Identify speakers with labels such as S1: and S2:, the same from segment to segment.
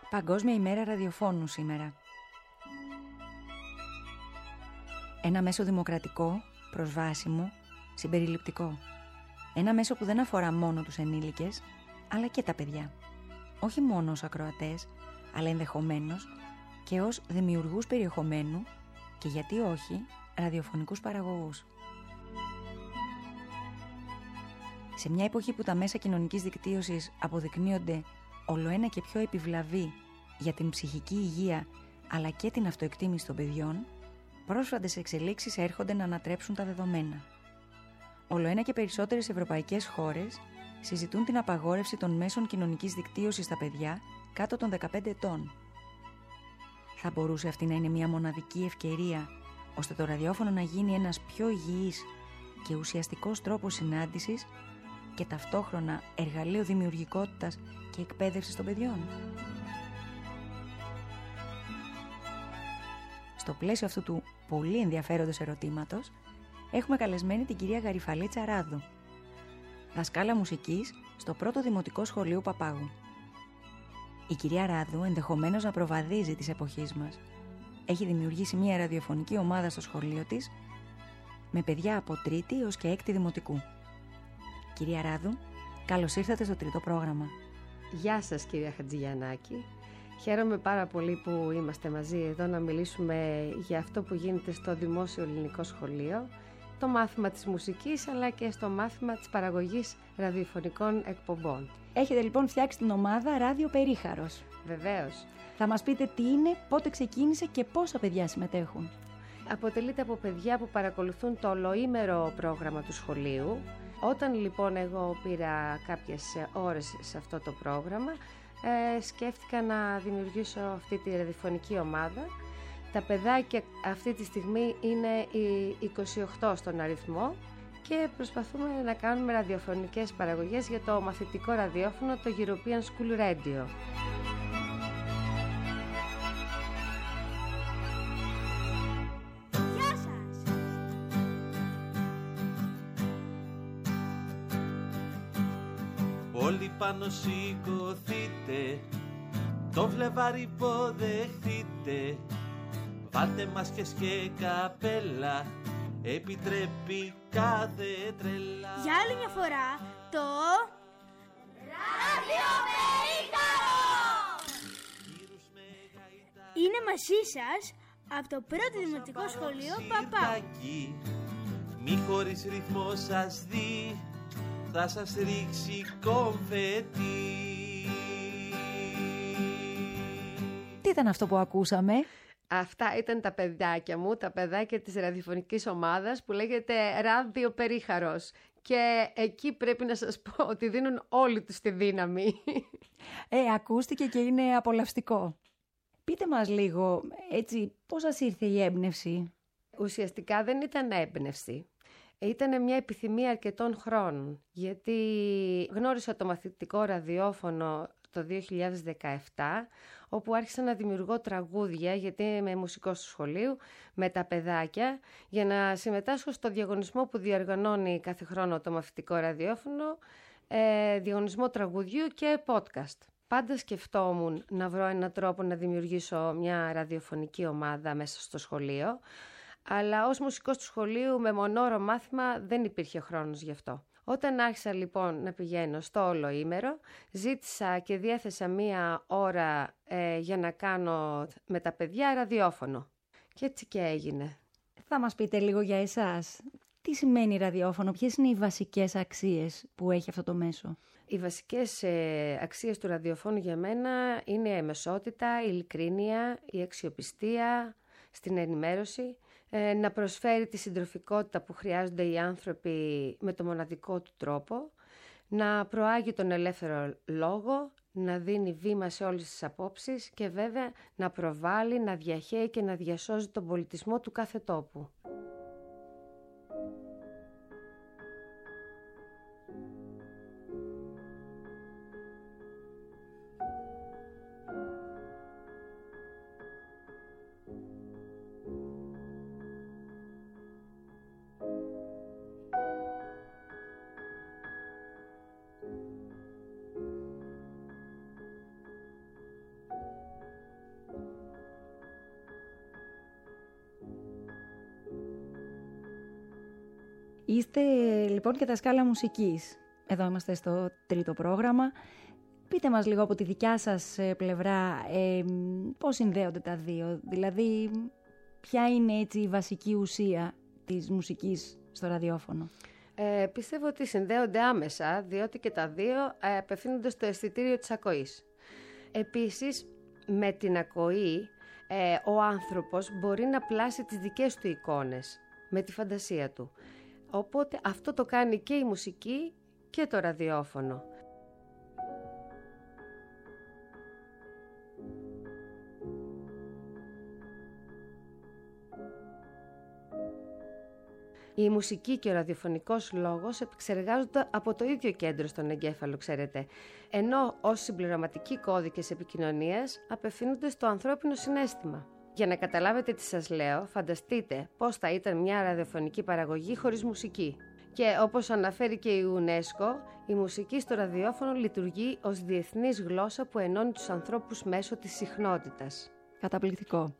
S1: Παγκόσμια ημέρα ραδιοφώνου σήμερα. Ένα μέσο δημοκρατικό, προσβάσιμο, συμπεριληπτικό. Ένα μέσο που δεν αφορά μόνο τους ενήλικες, αλλά και τα παιδιά. Όχι μόνο ως ακροατές, αλλά ενδεχομένως και ως δημιουργούς περιεχομένου και γιατί όχι, ραδιοφωνικούς παραγωγούς. Σε μια εποχή που τα μέσα κοινωνικής δικτύωσης αποδεικνύονται ολοένα και πιο επιβλαβή για την ψυχική υγεία αλλά και την αυτοεκτίμηση των παιδιών, πρόσφατες εξελίξεις έρχονται να ανατρέψουν τα δεδομένα. Ολοένα και περισσότερες ευρωπαϊκές χώρες συζητούν την απαγόρευση των μέσων κοινωνικής δικτύωσης στα παιδιά κάτω των 15 ετών. Θα μπορούσε αυτή να είναι μια μοναδική ευκαιρία ώστε το ραδιόφωνο να γίνει ένας πιο υγιής και ουσιαστικός τρόπος συνάντησης και ταυτόχρονα εργαλείο δημιουργικότητας και εκπαίδευσης των παιδιών. Στο πλαίσιο αυτού του πολύ ενδιαφέροντος ερωτήματος, έχουμε καλεσμένη την κυρία Γαριφαλίτσα Ράδου, δασκάλα μουσικής στο πρώτο Δημοτικό Σχολείο Παπάγου. Η κυρία Ράδου ενδεχομένως να προβαδίζει της εποχής μας. Έχει δημιουργήσει μια ραδιοφωνική ομάδα στο σχολείο της με παιδιά από τρίτη έως και έκτη δημοτικού. Κυρία Ράδου, καλώς ήρθατε στο τρίτο πρόγραμμα.
S2: Γεια σας κυρία Χατζηγιαννάκη. Χαίρομαι πάρα πολύ που είμαστε μαζί εδώ να μιλήσουμε για αυτό που γίνεται στο Δημόσιο Ελληνικό Σχολείο, το μάθημα της μουσικής αλλά και στο μάθημα της παραγωγής ραδιοφωνικών εκπομπών.
S1: Έχετε λοιπόν φτιάξει την ομάδα Ράδιο Περίχαρος.
S2: Βεβαίως.
S1: Θα μας πείτε τι είναι, πότε ξεκίνησε και πόσα παιδιά συμμετέχουν.
S2: Αποτελείται από παιδιά που παρακολουθούν το ολοήμερο πρόγραμμα του σχολείου. Όταν λοιπόν εγώ πήρα κάποιες ώρες σε αυτό το πρόγραμμα, σκέφτηκα να δημιουργήσω αυτή τη ραδιοφωνική ομάδα. Τα παιδάκια αυτή τη στιγμή είναι οι 28 στον αριθμό και προσπαθούμε να κάνουμε ραδιοφωνικές παραγωγές για το μαθητικό ραδιόφωνο, το European School Radio.
S3: Γεια σας!
S4: Όλοι πάνω σηκωθείτε, το φλεβάρι υποδεχτείτε, βάλτε μάσκες και καπέλα, επιτρέπει κάθε τρέλα.
S3: Για άλλη μια φορά το Ραδιοπερίχαρο! Είναι μαζί σας από το πρώτο Δημοτικό Σχολείο Παπά.
S4: Μη χωρίς ρυθμό σας δει, θα σας ρίξει κομφετί.
S1: Τι ήταν αυτό που ακούσαμε?
S2: Αυτά ήταν τα παιδάκια μου, τα παιδάκια της ραδιοφωνικής ομάδας που λέγεται Ράδιο Περίχαρος. Και εκεί πρέπει να σας πω ότι δίνουν όλοι τους τη δύναμη.
S1: Ακούστηκε και είναι απολαυστικό. Πείτε μας λίγο, έτσι, πώς σας ήρθε η έμπνευση?
S2: Ουσιαστικά δεν ήταν έμπνευση. Ήταν μια επιθυμία αρκετών χρόνων, γιατί γνώρισα το μαθητικό ραδιόφωνο το 2017, όπου άρχισα να δημιουργώ τραγούδια, γιατί είμαι μουσικός του σχολείου, με τα παιδάκια, για να συμμετάσχω στο διαγωνισμό που διοργανώνει κάθε χρόνο το μαθητικό ραδιόφωνο, διαγωνισμό τραγουδιού και podcast. Πάντα σκεφτόμουν να βρω έναν τρόπο να δημιουργήσω μια ραδιοφωνική ομάδα μέσα στο σχολείο, αλλά ως μουσικός του σχολείου με μονόωρο μάθημα δεν υπήρχε χρόνος γι' αυτό. Όταν άρχισα λοιπόν να πηγαίνω στο ολοήμερο, ζήτησα και διέθεσα μία ώρα για να κάνω με τα παιδιά ραδιόφωνο. Και έτσι και έγινε.
S1: Θα μας πείτε λίγο για εσάς. Τι σημαίνει ραδιόφωνο, ποιες είναι οι βασικές αξίες που έχει αυτό το μέσο?
S2: Οι βασικές αξίες του ραδιοφώνου για μένα είναι η εμεσότητα, η ειλικρίνεια, η αξιοπιστία στην ενημέρωση, να προσφέρει τη συντροφικότητα που χρειάζονται οι άνθρωποι με το μοναδικό του τρόπο, να προάγει τον ελεύθερο λόγο, να δίνει βήμα σε όλες τις απόψεις και βέβαια να προβάλλει, να διαχέει και να διασώζει τον πολιτισμό του κάθε τόπου.
S1: Είστε λοιπόν και τα σκάλα μουσικής. Εδώ είμαστε στο τρίτο πρόγραμμα. Πείτε μας λίγο από τη δικιά σας πλευρά πώς συνδέονται τα δύο. Δηλαδή, ποια είναι έτσι η βασική ουσία της μουσικής στο ραδιόφωνο.
S2: Πιστεύω ότι συνδέονται άμεσα, διότι και τα δύο απευθύνονται στο αισθητήριο της ακοής. Επίσης, με την ακοή, ο άνθρωπος μπορεί να πλάσει τις δικές του εικόνες με τη φαντασία του. Οπότε αυτό το κάνει και η μουσική και το ραδιόφωνο. Η μουσική και ο ραδιοφωνικός λόγος επεξεργάζονται από το ίδιο κέντρο στον εγκέφαλο, ξέρετε, ενώ ως συμπληρωματικοί κώδικες επικοινωνίας απευθύνονται στο ανθρώπινο συναίσθημα. Για να καταλάβετε τι σας λέω, φανταστείτε πώς θα ήταν μια ραδιοφωνική παραγωγή χωρίς μουσική. Και όπως αναφέρει και η UNESCO, η μουσική στο ραδιόφωνο λειτουργεί ως διεθνής γλώσσα που ενώνει τους ανθρώπους μέσω της συχνότητας.
S1: Καταπληκτικό.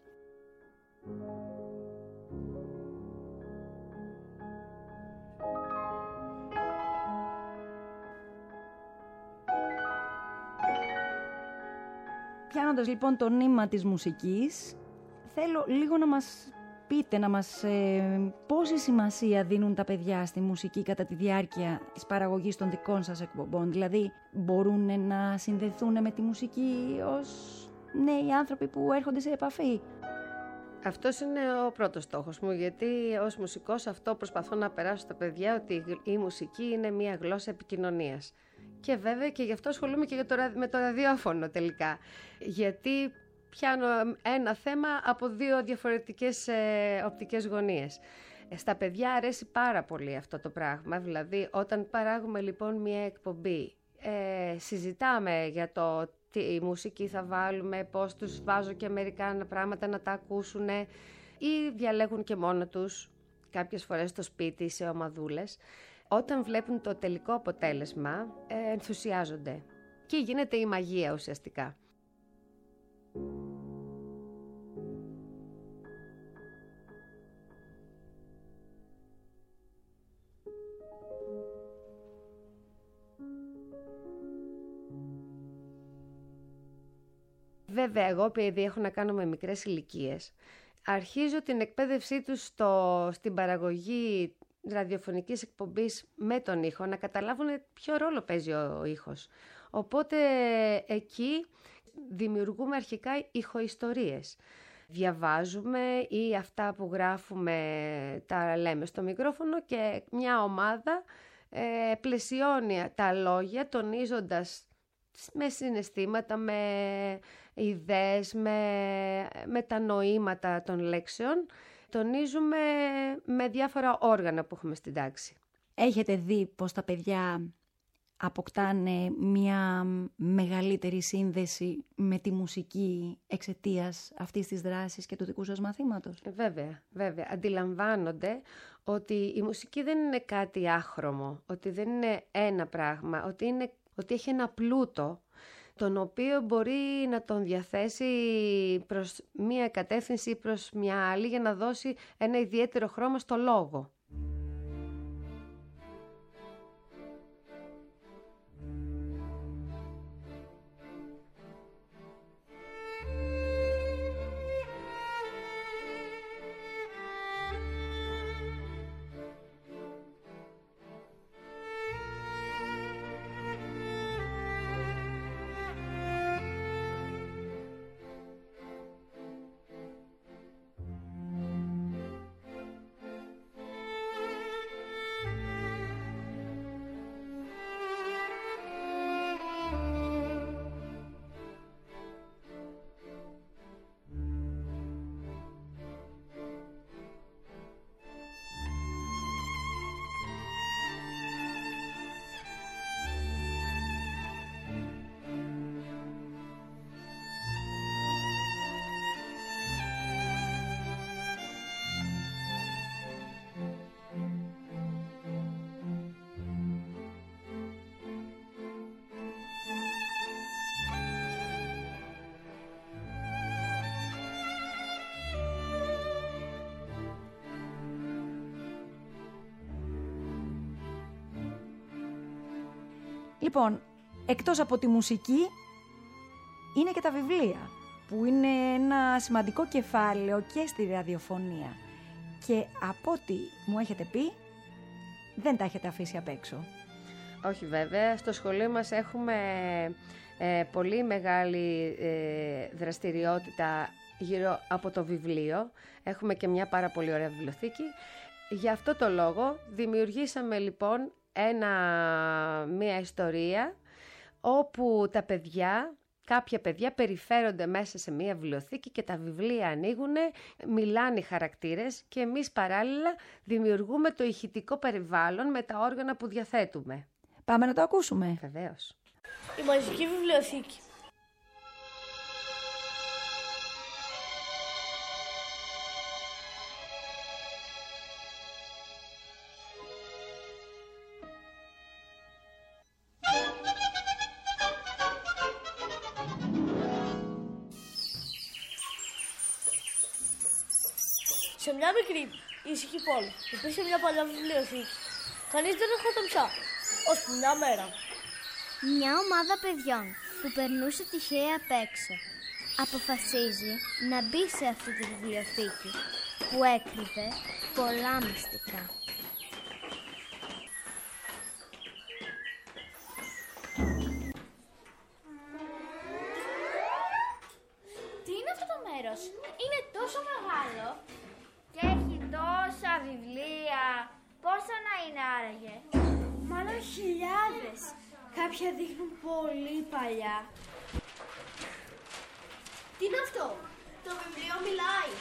S1: Πιάνοντας λοιπόν το νήμα της μουσικής, θέλω λίγο να μας πείτε, πόση σημασία δίνουν τα παιδιά στη μουσική κατά τη διάρκεια της παραγωγής των δικών σας εκπομπών. Δηλαδή, μπορούν να συνδεθούν με τη μουσική ως νέοι άνθρωποι που έρχονται σε επαφή.
S2: Αυτός είναι ο πρώτος στόχος μου, γιατί ως μουσικός αυτό προσπαθώ να περάσω στα παιδιά, ότι η μουσική είναι μια γλώσσα επικοινωνίας. Και βέβαια και γι' αυτό ασχολούμαι και με το ραδιόφωνο τελικά. Γιατί πιάνω ένα θέμα από δύο διαφορετικές οπτικές γωνίες. Στα παιδιά αρέσει πάρα πολύ αυτό το πράγμα. Δηλαδή όταν παράγουμε λοιπόν μια εκπομπή, συζητάμε για το τι μουσική θα βάλουμε, πώς τους βάζω και μερικά πράγματα να τα ακούσουν, ή διαλέγουν και μόνο τους κάποιες φορές στο σπίτι σε ομαδούλες. Όταν βλέπουν το τελικό αποτέλεσμα, ενθουσιάζονται και γίνεται η μαγεία ουσιαστικά. Βέβαια, εγώ επειδή έχω να κάνω με μικρές ηλικίες, αρχίζω την εκπαίδευσή τους στην παραγωγή ραδιοφωνικής εκπομπής με τον ήχο, να καταλάβουν ποιο ρόλο παίζει ο ήχος. Οπότε εκεί δημιουργούμε αρχικά ηχοϊστορίες. Διαβάζουμε ή αυτά που γράφουμε τα λέμε στο μικρόφωνο και μια ομάδα πλαισιώνει τα λόγια τονίζοντας με συναισθήματα, με ιδέες, με τα νοήματα των λέξεων. Τονίζουμε με διάφορα όργανα που έχουμε στην τάξη.
S1: Έχετε δει πως τα παιδιά αποκτάνε μια μεγαλύτερη σύνδεση με τη μουσική εξαιτίας αυτής της δράσης και του δικού σας μαθήματος?
S2: Βέβαια. Αντιλαμβάνονται ότι η μουσική δεν είναι κάτι άχρωμο, ότι δεν είναι ένα πράγμα, ότι έχει ένα πλούτο τον οποίο μπορεί να τον διαθέσει προς μία κατεύθυνση ή προς μια άλλη για να δώσει ένα ιδιαίτερο χρώμα στο λόγο.
S1: Λοιπόν, εκτός από τη μουσική, είναι και τα βιβλία, που είναι ένα σημαντικό κεφάλαιο και στη ραδιοφωνία. Και από ό,τι μου έχετε πει, δεν τα έχετε αφήσει απ' έξω.
S2: Όχι βέβαια, στο σχολείο μας έχουμε πολύ μεγάλη δραστηριότητα γύρω από το βιβλίο. Έχουμε και μια πάρα πολύ ωραία βιβλιοθήκη. Για αυτό το λόγο δημιουργήσαμε λοιπόν μια ιστορία όπου κάποια παιδιά περιφέρονται μέσα σε μια βιβλιοθήκη και τα βιβλία ανοίγουν, μιλάνε οι χαρακτήρες και εμείς παράλληλα δημιουργούμε το ηχητικό περιβάλλον με τα όργανα που διαθέτουμε.
S1: Πάμε να το ακούσουμε.
S2: Βεβαίως.
S3: Η μαζική βιβλιοθήκη. Σε μια μικρή ήσυχη πόλη υπήρχε μια παλιά βιβλιοθήκη. Κανείς δεν ερχόταν πια, ώσπου μια μέρα.
S5: Μια ομάδα παιδιών που περνούσε τυχαία απ' έξω αποφασίζει να μπει σε αυτή τη βιβλιοθήκη που έκρυβε πολλά μυστικά.
S6: Τι είναι αυτό το μέρος? Είναι τόσο μεγάλο και έχει τόσα βιβλία. Πόσα να είναι άραγε?
S3: Μάλλον χιλιάδες. Κάποια δείχνουν πολύ παλιά. Τι είναι αυτό? Το βιβλίο μιλάει.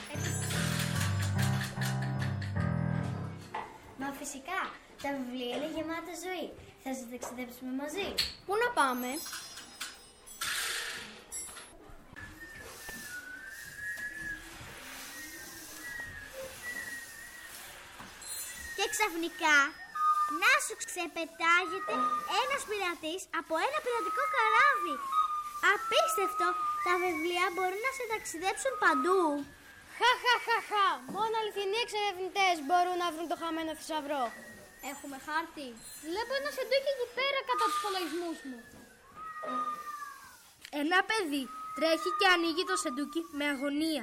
S5: Μα φυσικά, τα βιβλία είναι γεμάτα ζωή. Θα σας ταξιδέψουμε μαζί.
S3: Πού να πάμε?
S5: Και ξαφνικά, να σου ξεπετάγεται ένας πειρατής από ένα πειρατικό καράβι. Απίστευτο! Τα βιβλία μπορούν να σε ταξιδέψουν παντού.
S3: Χα! Μόνο αληθινοί εξερευνητές μπορούν να βρουν το χαμένο θησαυρό.
S5: Έχουμε χάρτη.
S6: Βλέπω ένα σεντούκι εκεί πέρα κατά τους υπολογισμούς μου.
S3: Ένα παιδί τρέχει και ανοίγει το σεντούκι με αγωνία.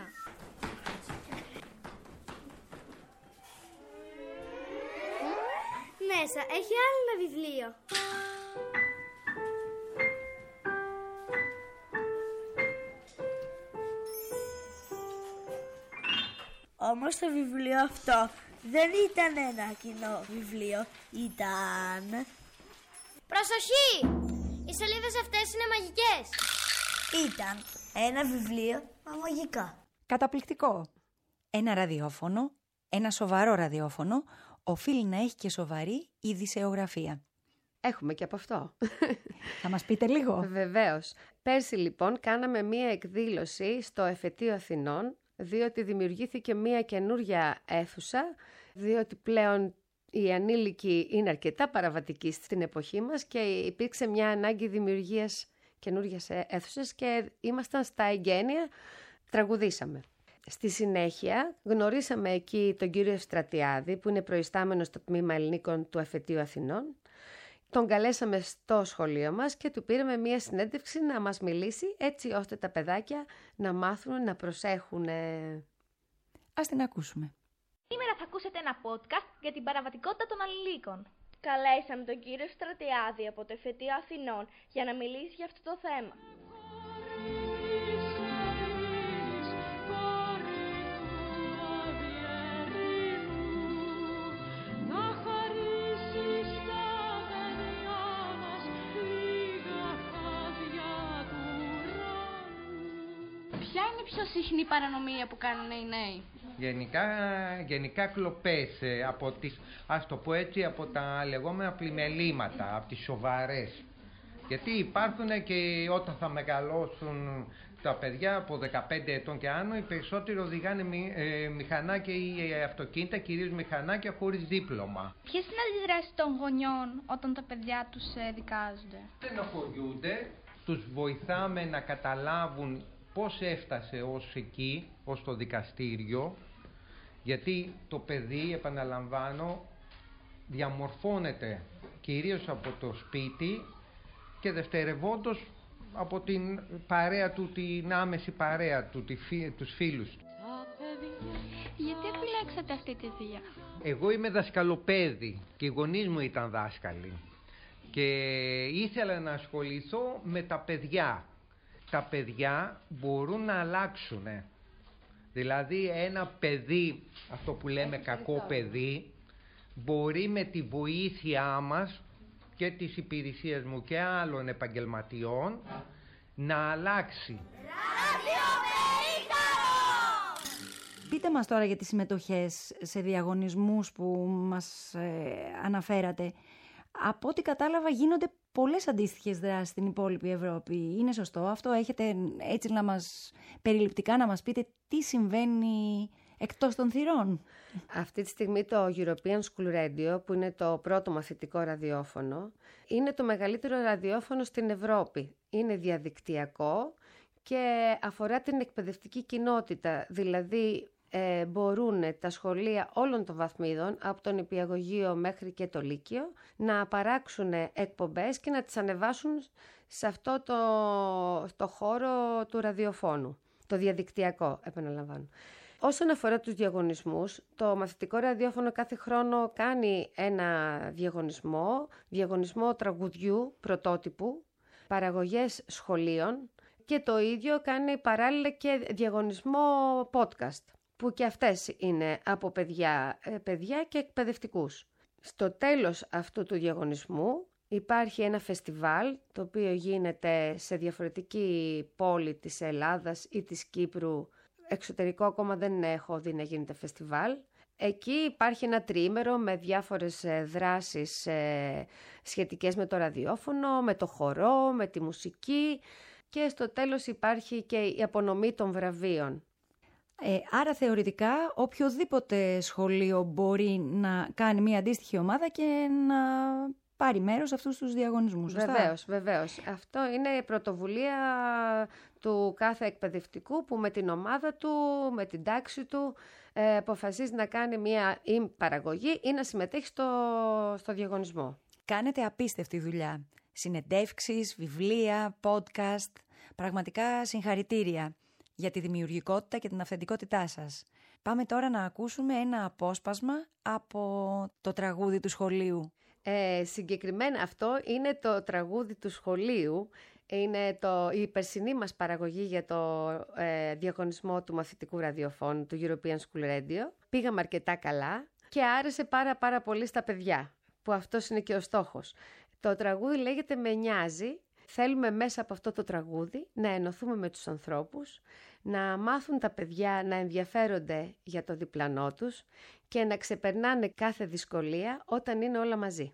S3: Μέσα έχει άλλο ένα βιβλίο. Όμως το βιβλίο αυτό δεν ήταν ένα κοινό βιβλίο, ήταν...
S6: Προσοχή! Οι σελίδες αυτές είναι μαγικές.
S3: Ήταν ένα βιβλίο με μαγικά.
S1: Καταπληκτικό. Ένα ραδιόφωνο, ένα σοβαρό ραδιόφωνο, οφείλει να έχει και σοβαρή ειδησεογραφία.
S2: Έχουμε και από αυτό.
S1: Θα μας πείτε λίγο?
S2: Βεβαίως. Πέρσι λοιπόν κάναμε μία εκδήλωση στο Εφετείο Αθηνών, διότι δημιουργήθηκε μία καινούρια αίθουσα, διότι πλέον οι ανήλικοι είναι αρκετά παραβατικοί στην εποχή μας και υπήρξε μια ανάγκη δημιουργίας καινούργιας αίθουσας και ήμασταν στα εγγένεια, τραγουδήσαμε. Στη συνέχεια γνωρίσαμε εκεί τον κύριο Στρατιάδη που είναι προϊστάμενος στο τμήμα Ελληνικών του Εφετείου Αθηνών. Τον καλέσαμε στο σχολείο μας και του πήραμε μία συνέντευξη να μας μιλήσει έτσι ώστε τα παιδάκια να μάθουν να προσέχουν.
S1: Ας την ακούσουμε.
S6: Σήμερα θα ακούσετε ένα podcast για την παραβατικότητα των ανηλίκων.
S3: Καλέσαμε τον κύριο Στρατιάδη από το Εφετείο Αθηνών για να μιλήσει για αυτό το θέμα.
S6: Ποια είναι η πιο συχνή παρανομία που κάνουν οι νέοι?
S7: Γενικά κλοπές, από τις, ας το πω έτσι, από τα λεγόμενα πλημελήματα, από τις σοβαρές. Γιατί υπάρχουν και όταν θα μεγαλώσουν τα παιδιά από 15 ετών και άνω, οι περισσότεροι οδηγάνε μηχανάκια ή αυτοκίνητα, κυρίως μηχανάκια χωρίς δίπλωμα.
S6: Ποιες είναι οι αντιδράσεις των γονιών όταν τα παιδιά τους δικάζονται?
S7: Στενοχωριούνται, τους βοηθάμε να καταλάβουν πώς έφτασε ως εκεί, ως το δικαστήριο, γιατί το παιδί, επαναλαμβάνω, διαμορφώνεται κυρίως από το σπίτι και δευτερευόντως από την παρέα του, την άμεση παρέα του, τους φίλους του.
S8: Γιατί επιλέξατε αυτή τη δουλειά?
S7: Εγώ είμαι δασκαλοπαίδη και οι γονείς μου ήταν δάσκαλοι και ήθελα να ασχοληθώ με τα παιδιά. Τα παιδιά μπορούν να αλλάξουν. Δηλαδή ένα παιδί, αυτό που λέμε κακό παιδί, μπορεί με τη βοήθειά μας και της υπηρεσίας μου και άλλων επαγγελματιών να αλλάξει.
S1: Πείτε μας τώρα για τις συμμετοχές σε διαγωνισμούς που μας αναφέρατε. Από ό,τι κατάλαβα γίνονται πολλές αντίστοιχες δράσεις στην υπόλοιπη Ευρώπη. Είναι σωστό αυτό? Έχετε έτσι περιληπτικά να μας πείτε τι συμβαίνει εκτός των θυρών?
S2: Αυτή τη στιγμή το European School Radio, που είναι το πρώτο μαθητικό ραδιόφωνο, είναι το μεγαλύτερο ραδιόφωνο στην Ευρώπη. Είναι διαδικτυακό και αφορά την εκπαιδευτική κοινότητα, δηλαδή μπορούν τα σχολεία όλων των βαθμίδων, από τον νηπιαγωγείο μέχρι και το λύκειο, να παράξουν εκπομπές και να τις ανεβάσουν σε αυτό το χώρο του ραδιοφώνου. Το διαδικτυακό, επαναλαμβάνω. Όσον αφορά τους διαγωνισμούς, το μαθητικό ραδιόφωνο κάθε χρόνο κάνει ένα διαγωνισμό τραγουδιού πρωτότυπου, παραγωγές σχολείων και το ίδιο κάνει παράλληλα και διαγωνισμό podcast, που και αυτές είναι από παιδιά και εκπαιδευτικούς. Στο τέλος αυτού του διαγωνισμού υπάρχει ένα φεστιβάλ, το οποίο γίνεται σε διαφορετική πόλη της Ελλάδας ή της Κύπρου. Εξωτερικό ακόμα δεν έχω δει να γίνεται φεστιβάλ. Εκεί υπάρχει ένα τριήμερο με διάφορες δράσεις σχετικές με το ραδιόφωνο, με το χορό, με τη μουσική και στο τέλος υπάρχει και η απονομή των βραβείων.
S1: Άρα θεωρητικά οποιοδήποτε σχολείο μπορεί να κάνει μια αντίστοιχη ομάδα και να πάρει μέρος σε αυτούς τους διαγωνισμούς.
S2: Βεβαίως. Αυτό είναι η πρωτοβουλία του κάθε εκπαιδευτικού που με την ομάδα του, με την τάξη του αποφασίζει να κάνει μια παραγωγή ή να συμμετέχει στο διαγωνισμό.
S1: Κάνετε απίστευτη δουλειά. Συνεντεύξεις, βιβλία, podcast. Πραγματικά συγχαρητήρια για τη δημιουργικότητα και την αυθεντικότητά σας. Πάμε τώρα να ακούσουμε ένα απόσπασμα από το τραγούδι του σχολείου.
S2: Συγκεκριμένα αυτό είναι το τραγούδι του σχολείου. Είναι η περσινή μας παραγωγή για το διαγωνισμό του μαθητικού ραδιοφώνου του European School Radio. Πήγαμε αρκετά καλά και άρεσε πάρα πολύ στα παιδιά, που αυτός είναι και ο στόχος. Το τραγούδι λέγεται «Με νοιάζει». Θέλουμε μέσα από αυτό το τραγούδι να ενωθούμε με τους ανθρώπους, να μάθουν τα παιδιά να ενδιαφέρονται για το διπλανό τους και να ξεπερνάνε κάθε δυσκολία όταν είναι όλα μαζί.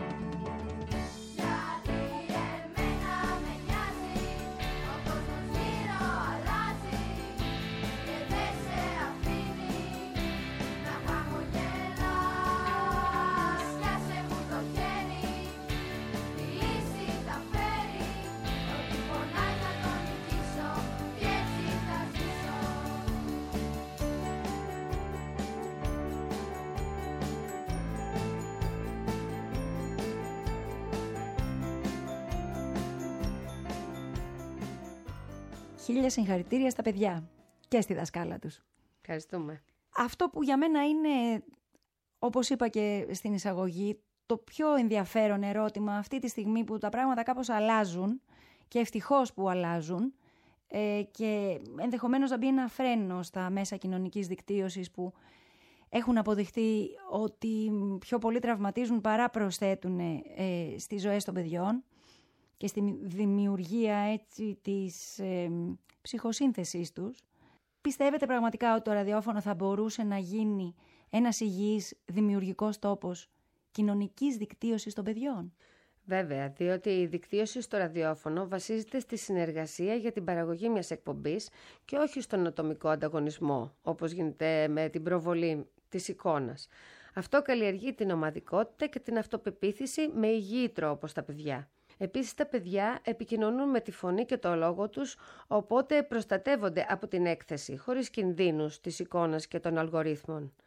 S1: Χίλια συγχαρητήρια στα παιδιά και στη δασκάλα τους.
S2: Ευχαριστούμε.
S1: Αυτό που για μένα είναι, όπως είπα και στην εισαγωγή, το πιο ενδιαφέρον ερώτημα αυτή τη στιγμή που τα πράγματα κάπως αλλάζουν και ευτυχώς που αλλάζουν και ενδεχομένως να μπει ένα φρένο στα μέσα κοινωνικής δικτύωσης που έχουν αποδειχθεί ότι πιο πολύ τραυματίζουν παρά προσθέτουν στις ζωές των παιδιών και στη δημιουργία έτσι της ψυχοσύνθεσής τους. Πιστεύετε πραγματικά ότι το ραδιόφωνο θα μπορούσε να γίνει ένας υγιής δημιουργικός τόπος κοινωνικής δικτύωσης των παιδιών?
S2: Βέβαια, διότι η δικτύωση στο ραδιόφωνο βασίζεται στη συνεργασία για την παραγωγή μιας εκπομπής και όχι στον ατομικό ανταγωνισμό, όπως γίνεται με την προβολή της εικόνας. Αυτό καλλιεργεί την ομαδικότητα και την αυτοπεποίθηση με υγιή τρόπο στα παιδιά. Επίσης, τα παιδιά επικοινωνούν με τη φωνή και το λόγο τους, οπότε προστατεύονται από την έκθεση, χωρίς κινδύνους της εικόνας και των αλγορίθμων.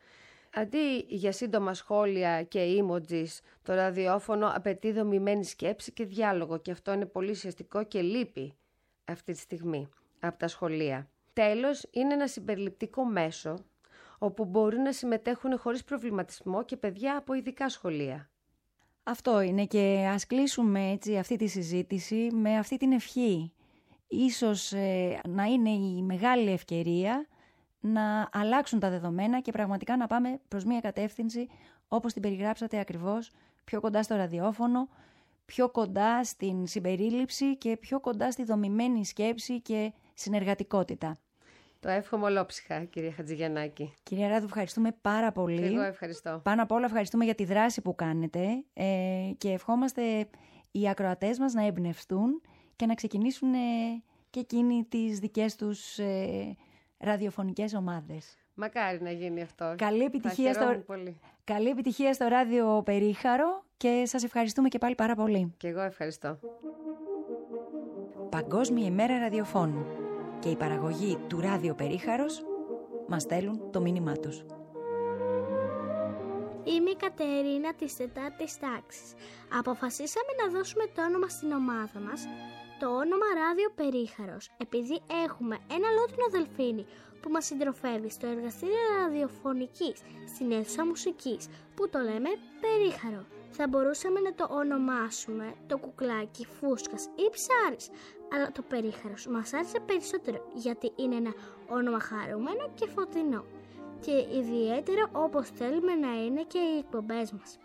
S2: Αντί για σύντομα σχόλια και emojis, το ραδιόφωνο απαιτεί δομημένη σκέψη και διάλογο και αυτό είναι πολύ ουσιαστικό και λείπει αυτή τη στιγμή από τα σχολεία. Τέλος, είναι ένα συμπεριληπτικό μέσο όπου μπορούν να συμμετέχουν χωρίς προβληματισμό και παιδιά από ειδικά σχολεία.
S1: Αυτό είναι και ας κλείσουμε έτσι αυτή τη συζήτηση με αυτή την ευχή. Ίσως να είναι η μεγάλη ευκαιρία να αλλάξουν τα δεδομένα και πραγματικά να πάμε προς μια κατεύθυνση όπως την περιγράψατε ακριβώς, πιο κοντά στο ραδιόφωνο, πιο κοντά στην συμπερίληψη και πιο κοντά στη δομημένη σκέψη και συνεργατικότητα.
S2: Το εύχομαι ολόψυχα, κυρία Χατζηγιαννάκη.
S1: Κυρία Ράδου, ευχαριστούμε πάρα πολύ.
S2: Εγώ ευχαριστώ.
S1: Πάνω απ' όλα ευχαριστούμε για τη δράση που κάνετε και ευχόμαστε οι ακροατές μας να εμπνευστούν και να ξεκινήσουν και εκείνοι τις δικές τους ραδιοφωνικές ομάδες.
S2: Μακάρι να γίνει αυτό.
S1: Καλή επιτυχία στο ράδιο Περίχαρο και σας ευχαριστούμε και πάλι πάρα πολύ.
S2: Και εγώ ευχαριστώ.
S1: Παγκόσμια ημέρα ραδιοφώνου και η παραγωγή του Ράδιο Περίχαρος μας στέλνουν το μήνυμά τους.
S5: Είμαι η Κατερίνα της 4ης τάξης. Αποφασίσαμε να δώσουμε το όνομα στην ομάδα μας, το όνομα Ράδιο Περίχαρος, επειδή έχουμε ένα λότρινο δελφίνι που μας συντροφεύει στο εργαστήριο ραδιοφωνικής στην αίθουσα μουσικής, που το λέμε Περίχαρο. Θα μπορούσαμε να το ονομάσουμε το κουκλάκι Φούσκας ή Ψάρης, αλλά το Περίχαρος μας άρεσε περισσότερο γιατί είναι ένα όνομα χαρούμενο και φωτεινό και ιδιαίτερα όπως θέλουμε να είναι και οι εκπομπές μας.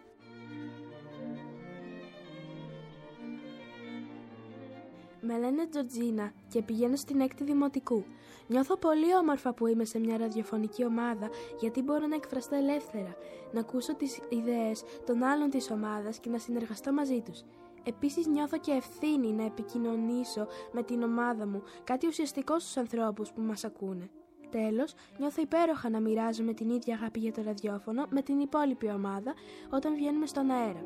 S9: Με λένε Τζορτζίνα και πηγαίνω στην 6η Δημοτικού. Νιώθω πολύ όμορφα που είμαι σε μια ραδιοφωνική ομάδα γιατί μπορώ να εκφραστώ ελεύθερα, να ακούσω τις ιδέες των άλλων της ομάδας και να συνεργαστώ μαζί τους. Επίσης νιώθω και ευθύνη να επικοινωνήσω με την ομάδα μου, κάτι ουσιαστικό στους ανθρώπους που μας ακούνε. Τέλος, νιώθω υπέροχα να μοιράζομαι την ίδια αγάπη για το ραδιόφωνο με την υπόλοιπη ομάδα όταν βγαίνουμε στον αέρα.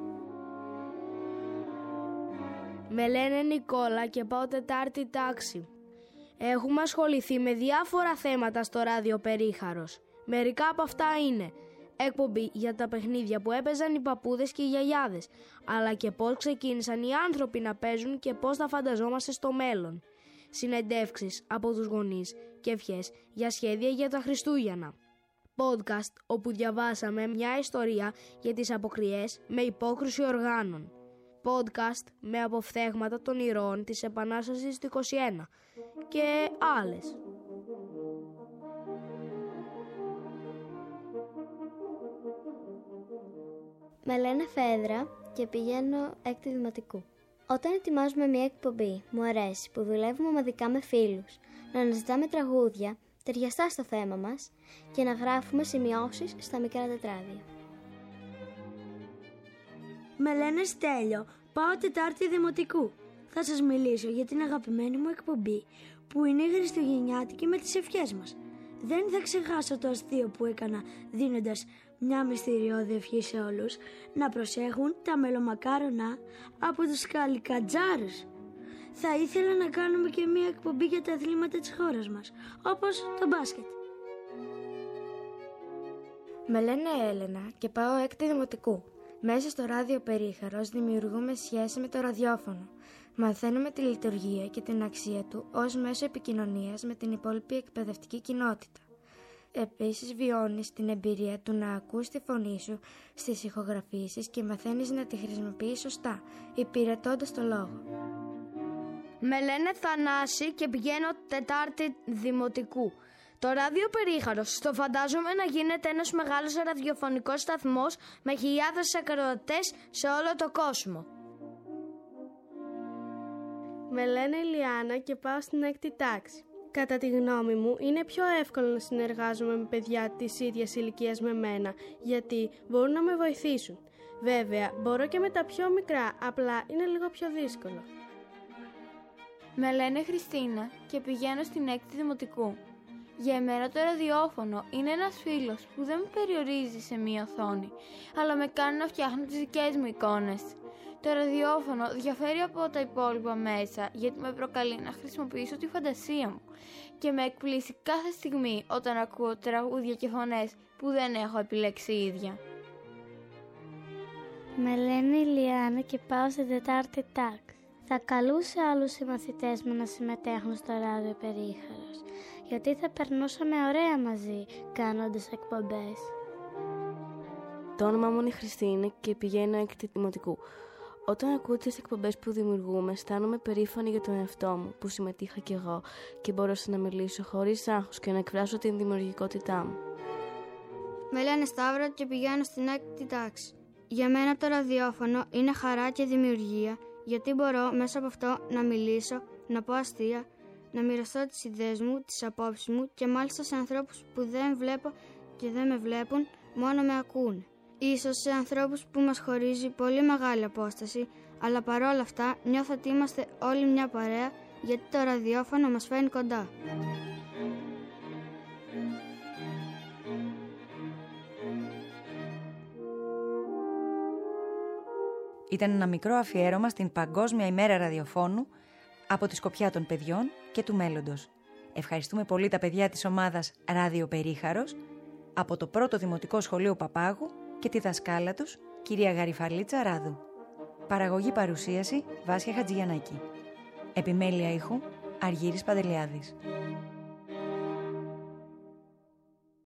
S10: Με λένε Νικόλα και πάω 4η τάξη. Έχουμε ασχοληθεί με διάφορα θέματα στο ράδιο Περίχαρος. Μερικά από αυτά είναι εκπομπή για τα παιχνίδια που έπαιζαν οι παππούδες και οι γιαγιάδες, αλλά και πώς ξεκίνησαν οι άνθρωποι να παίζουν και πώς θα φανταζόμαστε στο μέλλον. Συνεντεύξεις από τους γονείς και ευχές για σχέδια για τα Χριστούγεννα. Podcast όπου διαβάσαμε μια ιστορία για τις αποκριές με υπόκριση οργάνων. Podcast με αποφθέγματα των ηρώων της Επανάστασης του 21 και άλλες.
S11: Με λένε Φέδρα και πηγαίνω 6η Δημοτικού. Όταν ετοιμάζουμε μια εκπομπή, μου αρέσει που δουλεύουμε ομαδικά με φίλους, να αναζητάμε τραγούδια ταιριαστά στο θέμα μας και να γράφουμε σημειώσεις στα μικρά τετράδια.
S12: Με λένε Στέλιο, πάω 4η Δημοτικού. Θα σας μιλήσω για την αγαπημένη μου εκπομπή που είναι η χριστουγεννιάτικη με τις ευχές μας. Δεν θα ξεχάσω το αστείο που έκανα δίνοντας μια μυστηριώδη ευχή σε όλους να προσέχουν τα μελομακάρονα από τους καλικατζάρους. Θα ήθελα να κάνουμε και μια εκπομπή για τα αθλήματα της χώρας μας, όπως το μπάσκετ.
S13: Με λένε Έλενα και πάω 6η Δημοτικού. Μέσα στο ράδιο Περίχαρος δημιουργούμε σχέση με το ραδιόφωνο. Μαθαίνουμε τη λειτουργία και την αξία του ως μέσο επικοινωνίας με την υπόλοιπη εκπαιδευτική κοινότητα. Επίσης βιώνεις την εμπειρία του να ακούς τη φωνή σου στις ηχογραφήσεις και μαθαίνεις να τη χρησιμοποιείς σωστά, υπηρετώντας το λόγο.
S10: Με λένε Θανάση και πηγαίνω 4η Δημοτικού. Το ράδιο Περίχαρος το φαντάζομαι να γίνεται ένας μεγάλος ραδιοφωνικός σταθμός με χιλιάδες ακροατές σε όλο το κόσμο.
S14: Με λένε Ηλιάνα και πάω στην 6η τάξη. Κατά τη γνώμη μου, είναι πιο εύκολο να συνεργάζομαι με παιδιά της ίδιας ηλικίας με μένα, γιατί μπορούν να με βοηθήσουν. Βέβαια, μπορώ και με τα πιο μικρά, απλά είναι λίγο πιο δύσκολο.
S8: Με λένε Χριστίνα και πηγαίνω στην 6η Δημοτικού. Για εμένα το ραδιόφωνο είναι ένας φίλος που δεν με περιορίζει σε μία οθόνη, αλλά με κάνει να φτιάχνω τις δικές μου εικόνες. Το ραδιόφωνο διαφέρει από τα υπόλοιπα μέσα γιατί με προκαλεί να χρησιμοποιήσω τη φαντασία μου και με εκπλήσει κάθε στιγμή όταν ακούω τραγούδια και φωνές που δεν έχω επιλέξει ίδια.
S5: Με λένε Ηλιάνα και πάω στην 4η τάξη. Θα καλούσα άλλους συμμαθητές μου να συμμετέχουν στο ράδιο Περίχαρος, γιατί θα περνούσαμε ωραία μαζί κάνοντας εκπομπές.
S9: Το όνομά μου είναι Χριστίνα και πηγαίνω 6η δημοτικού. Όταν ακούω τις εκπομπές που δημιουργούμε, αισθάνομαι περήφανη για τον εαυτό μου που συμμετείχα κι εγώ και μπορούσα να μιλήσω χωρίς άγχος και να εκφράσω την δημιουργικότητά μου.
S15: Με λένε Σταύρο και πηγαίνω στην 6η τάξη. Για μένα το ραδιόφωνο είναι χαρά και δημιουργία, γιατί μπορώ μέσα από αυτό να μιλήσω, να πω αστεία, να μοιραστώ τις ιδέες μου, τις απόψεις μου και μάλιστα σε ανθρώπους που δεν βλέπω και δεν με βλέπουν, μόνο με ακούν. Ίσως σε ανθρώπους που μας χωρίζει πολύ μεγάλη απόσταση, αλλά παρόλα αυτά νιώθω ότι είμαστε όλοι μια παρέα, γιατί το ραδιόφωνο μας φέρνει κοντά.
S1: Ήταν ένα μικρό αφιέρωμα στην Παγκόσμια ημέρα ραδιοφώνου από τη σκοπιά των παιδιών και του μέλλοντος. Ευχαριστούμε πολύ τα παιδιά της ομάδας Ράδιο Περίχαρος από το πρώτο Δημοτικό Σχολείο Παπάγου και τη δασκάλα τους, κυρία Γαριφαλίτσα Ράδου. Παραγωγή παρουσίαση Βάσια Χατζηγιαννάκη. Επιμέλεια ήχου Αργύρης Παντελιάδης.